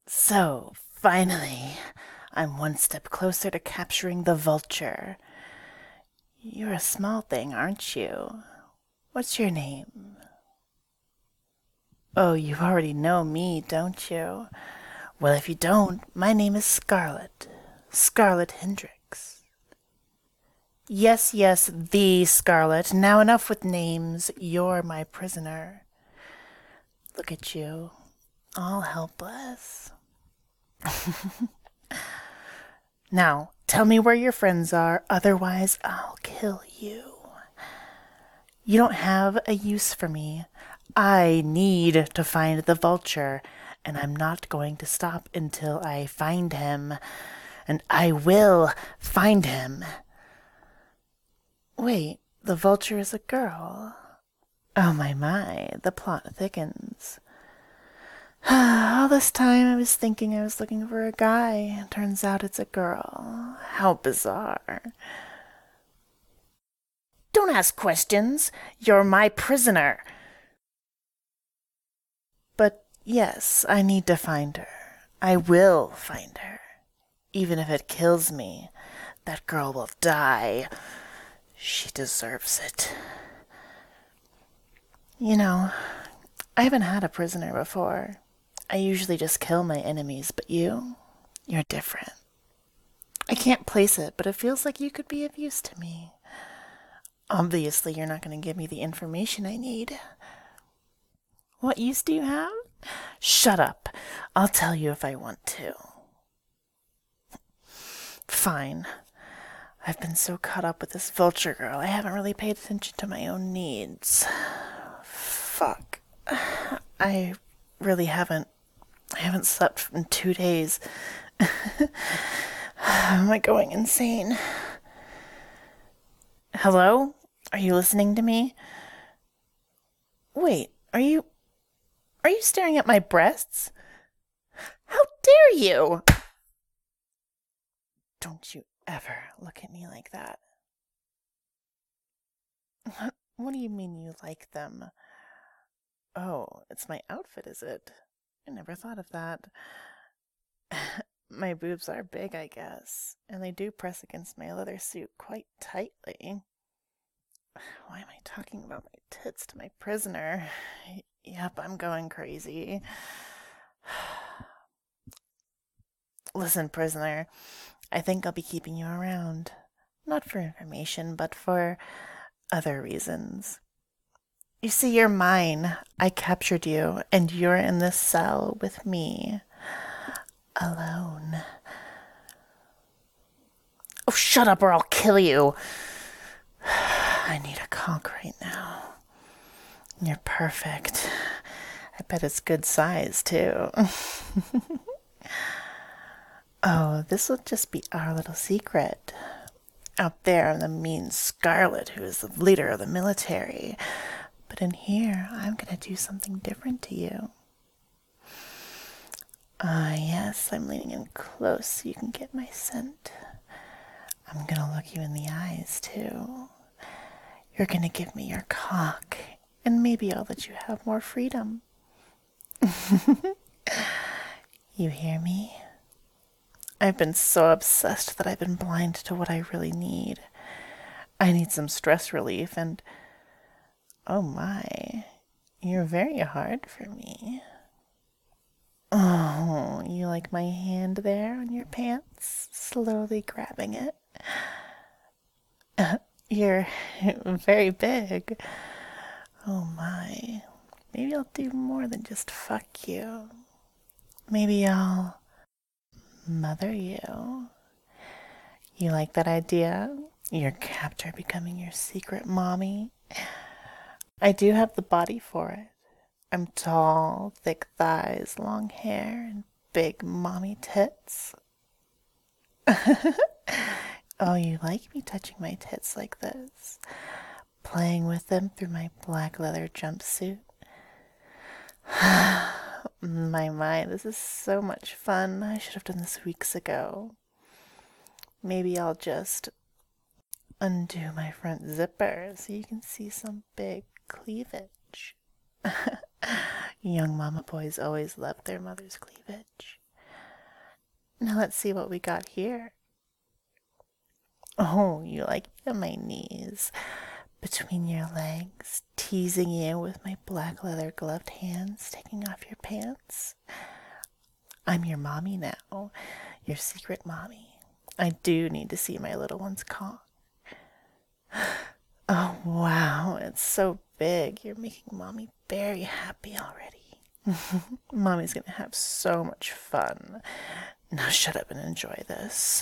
So, finally, I'm one step closer to capturing the vulture. You're a small thing, aren't you? What's your name? Oh, you already know me, don't you? Well, if you don't, my name is Scarlet. Scarlet Hendricks. Yes, yes, the Scarlet. Now enough with names. You're my prisoner. Look at you, all helpless. Now, tell me where your friends are, otherwise I'll kill you. You don't have a use for me. I need to find the vulture, and I'm not going to stop until I find him. And I will find him. Wait, the vulture is a girl. Oh my, the plot thickens. All this time I was thinking I was looking for a guy. Turns out it's a girl. How bizarre. Don't ask questions. You're my prisoner. But yes, I need to find her. I will find her. Even if it kills me, that girl will die. She deserves it. You know, I haven't had a prisoner before. I usually just kill my enemies, but you're different. I can't place it, but it feels like you could be of use to me. Obviously, you're not going to give me the information I need. What use do you have? Shut up. I'll tell you if I want to. Fine. I've been so caught up with this vulture girl, I haven't really paid attention to my own needs. Fuck. I really haven't. I haven't slept in 2 days. Am I going insane? Hello? Are you listening to me? Wait, are you staring at my breasts? How dare you? Don't you ever look at me like that. What do you mean you like them? Oh, it's my outfit, is it? I never thought of that. My boobs are big, I guess, and they do press against my leather suit quite tightly. Why am I talking about my tits to my prisoner? Yep, I'm going crazy. Listen, prisoner, I think I'll be keeping you around. Not for information, but for other reasons. You see, you're mine. I captured you, and you're in this cell with me. Alone. Oh, shut up or I'll kill you. I need a conch right now. You're perfect. I bet it's good size, too. Oh, this will just be our little secret. Out there, I'm the mean Scarlet, who is the leader of the military. But in here, I'm gonna do something different to you. Ah, yes, I'm leaning in close so you can get my scent. I'm gonna look you in the eyes, too. You're gonna give me your cock, and maybe I'll let you have more freedom. You hear me? I've been so obsessed that I've been blind to what I really need. I need some stress relief, and oh my, you're very hard for me. Oh, you like my hand there on your pants? Slowly grabbing it. You're very big. Oh my. Maybe I'll do more than just fuck you. Maybe I'll mother you. You like that idea? Your captor becoming your secret mommy? I do have the body for it. I'm tall, thick thighs, long hair, and big mommy tits. Oh, you like me touching my tits like this? Playing with them through my black leather jumpsuit? My, this is so much fun. I should have done this weeks ago. Maybe I'll just undo my front zipper so you can see some big cleavage. Young mama boys always love their mother's cleavage. Now let's see what we got here. Oh, you like it on my knees, between your legs, teasing you with my black leather gloved hands, taking off your pants. I'm your mommy now, your secret mommy. I do need to see my little one's cock. Oh, wow, it's so big. You're making mommy very happy already. Mommy's gonna have so much fun. Now shut up and enjoy this.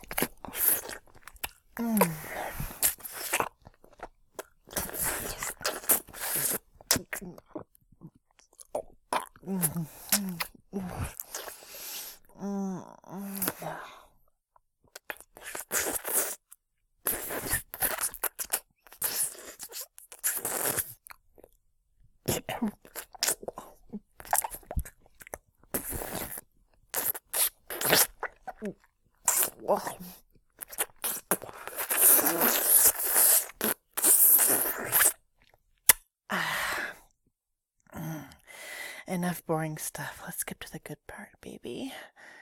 Enough boring stuff. Let's skip to the good part, baby.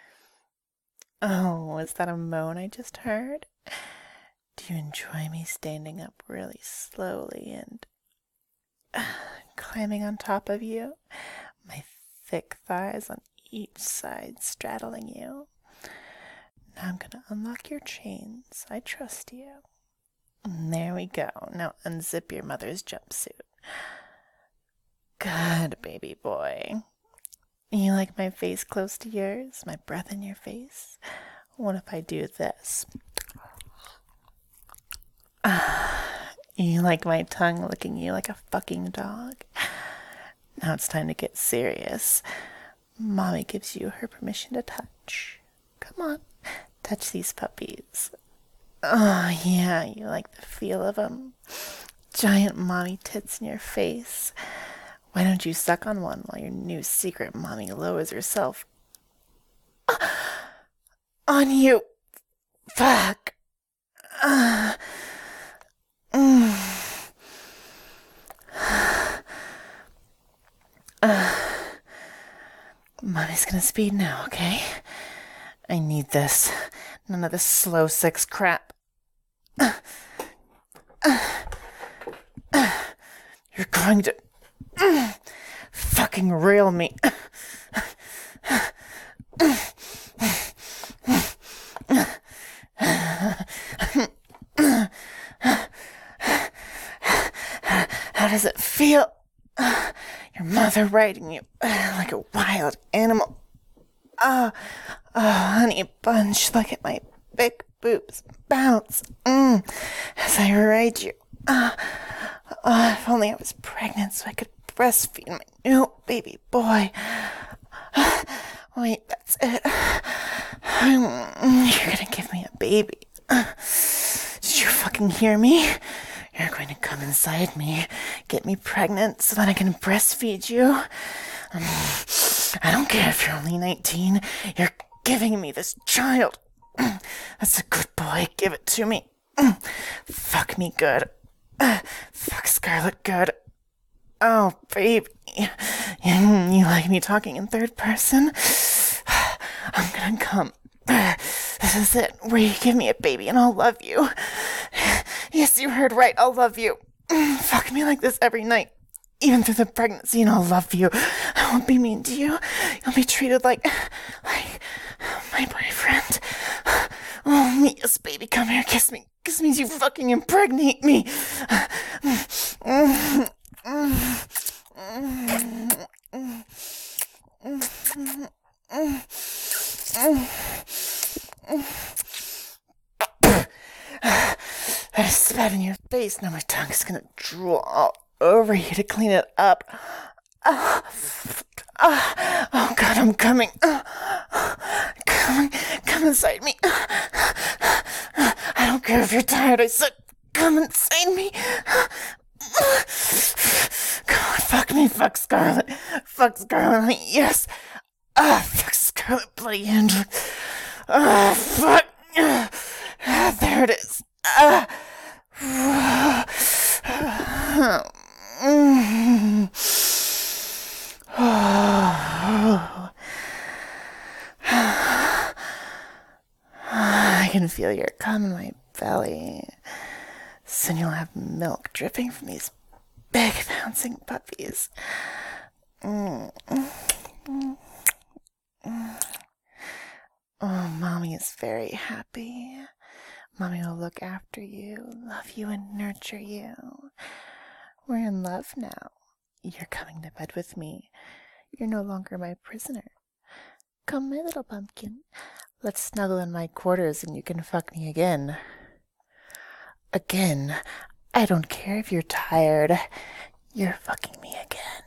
Oh, was that a moan I just heard? Do you enjoy me standing up really slowly and climbing on top of you? My thick thighs on each side straddling you. Now I'm gonna unlock your chains. I trust you. And there we go. Now unzip your mother's jumpsuit. Good, baby boy. You like my face close to yours? My breath in your face? What if I do this? You like my tongue licking you like a fucking dog? Now it's time to get serious. Mommy gives you her permission to touch. Come on, touch these puppies. Oh, yeah, you like the feel of them. Giant mommy tits in your face. Why don't you suck on one while your new secret mommy lowers herself on you? Fuck. Mommy's gonna speed now, okay? I need this. None of this slow sex crap. You're going to fucking reel me. How does it feel? Your mother riding you like a wild animal. Oh, honey bunch, look at my big boobs bounce as I ride you. If only I was pregnant so I could breastfeed my new baby boy. Wait, that's it. You're gonna give me a baby. Did you fucking hear me? You're going to come inside me, get me pregnant so that I can breastfeed you. I don't care if you're only 19. You're giving me this child. That's a good boy. Give it to me. Fuck me good. Fuck Scarlett good. Oh, baby. You like me talking in third person? I'm gonna come. This is it, where you give me a baby and I'll love you. Yes, you heard right, I'll love you. Fuck me like this every night, even through the pregnancy, and I'll love you. I won't be mean to you. You'll be treated like my boyfriend. Oh, yes, baby, come here, kiss me. Kiss me, you fucking impregnate me. I spat in your face. Now my tongue's gonna drool all over you to clean it up. Oh God, I'm coming. Come inside me. I don't care if you're tired. I said, come inside me. God, fuck me, fuck Scarlett. Fuck Scarlett, yes. Fuck Scarlett, bloody Hendrix. Fuck. There it is. I can feel your cum in my belly. Soon you'll have milk dripping from these big bouncing puppies. Mm. Oh, Mommy is very happy. Mommy will look after you, love you, and nurture you. We're in love now. You're coming to bed with me. You're no longer my prisoner. Come, my little pumpkin. Let's snuggle in my quarters and you can fuck me again. Again. I don't care if you're tired. You're fucking me again.